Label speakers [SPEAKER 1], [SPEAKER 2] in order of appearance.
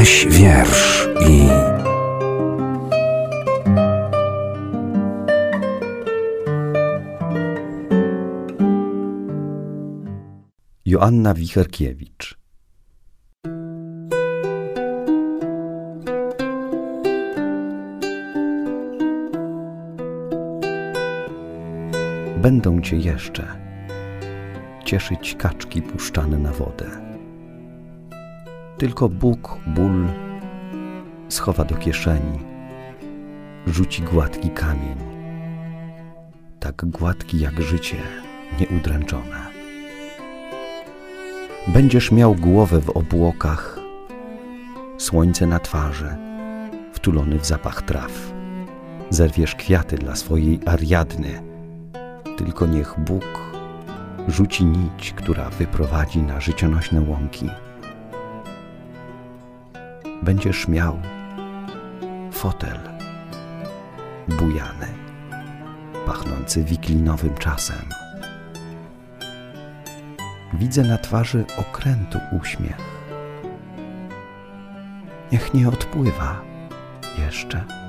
[SPEAKER 1] Weź wiersz i...
[SPEAKER 2] Joanna Wicherkiewicz. Będą cię jeszcze cieszyć kaczki puszczane na wodę. Tylko Bóg ból schowa do kieszeni, rzuci gładki kamień, tak gładki jak życie nieudręczone. Będziesz miał głowę w obłokach, słońce na twarzy, wtulony w zapach traw. Zerwiesz kwiaty dla swojej Ariadny, tylko niech Bóg rzuci nić, która wyprowadzi na życionośne łąki. Będziesz miał fotel bujany, pachnący wiklinowym czasem. Widzę na twarzy okrętu uśmiech. Niech nie odpływa jeszcze.